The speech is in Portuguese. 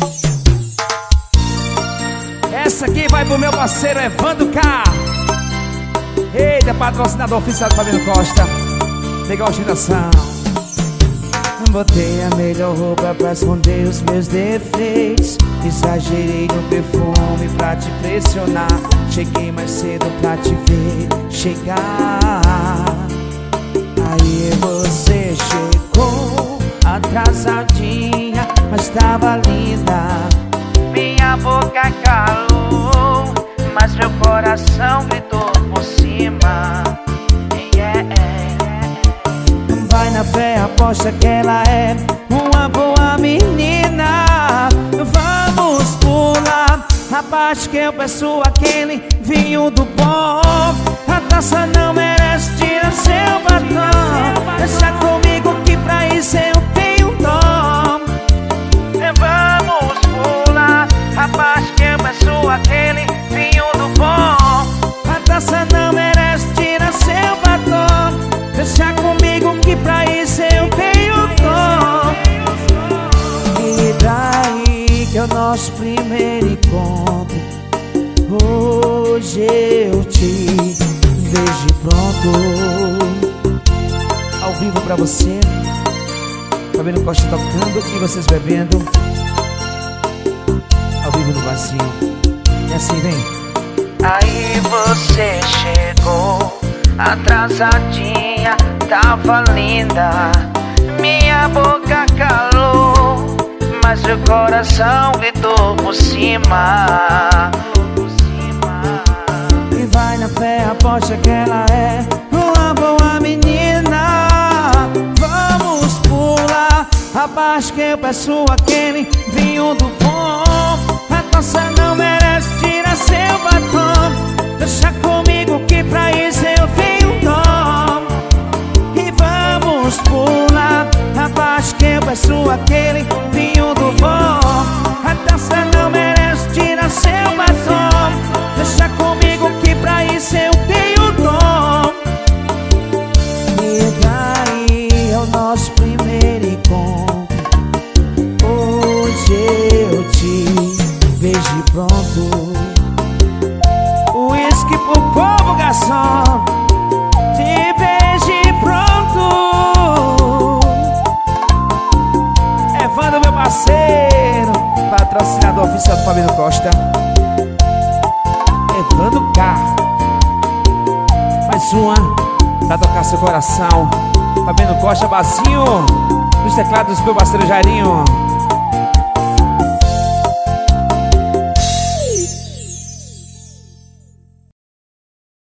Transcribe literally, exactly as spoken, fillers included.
Essa aqui vai pro meu parceiro Evandro K. Eita, patrocinador oficial do Fabiano Costa. Legal ostentação. Botei a melhor roupa pra esconder os meus defeitos. Exagerei no perfume pra te pressionar. Cheguei mais cedo pra te ver chegar. Aí você chegou atrasadinha, mas tava linda. Minha boca calou, mas meu coração gritou por cima. Yeah. Vai na fé, aposta que ela é uma boa menina. Vamos pular a parte que eu peço, aquele vinho do bom. A taça não merece, tira seu batom. Deixa comigo que pra isso eu tenho dom. Vamos pular a parte que eu peço, aquele vinho do bom. A taça não merece, tira seu batom. Deixa comigo que pra isso eu tenho dom. E daí que é o nosso primeiro encontro. Hoje eu te vejo pronto. Ao vivo pra você, Fabiano Costa tocando e vocês bebendo. Ao vivo no vazio. E assim, vem. Aí você chegou atrasadinha, tava linda. Minha boca calou, mas meu coração gritou por cima. E vai na fé, aposta que ela é uma boa menina. Vamos pular a parte que eu peço, aquele vinho do bom. A taça não merece, tira seu batom. Deixa comigo que pra isso eu tenho dom. E vamos pular a parte que eu peço, aquele vinho do bom. A taça não merece, tira seu batom. Deixa comigo que pra isso eu tenho dom. E daí é o nosso primeiro encontro. Hoje eu te vejo pronto. Whisky pro povo, garçom. Te vejo pronto. Evandro, meu parceiro, patrocinador oficial do Fabiano Costa. Evandro K. Mais uma pra tocar seu coração. Fabiano Costa, bacinho. Nos teclados, meu parceiro Jairinho.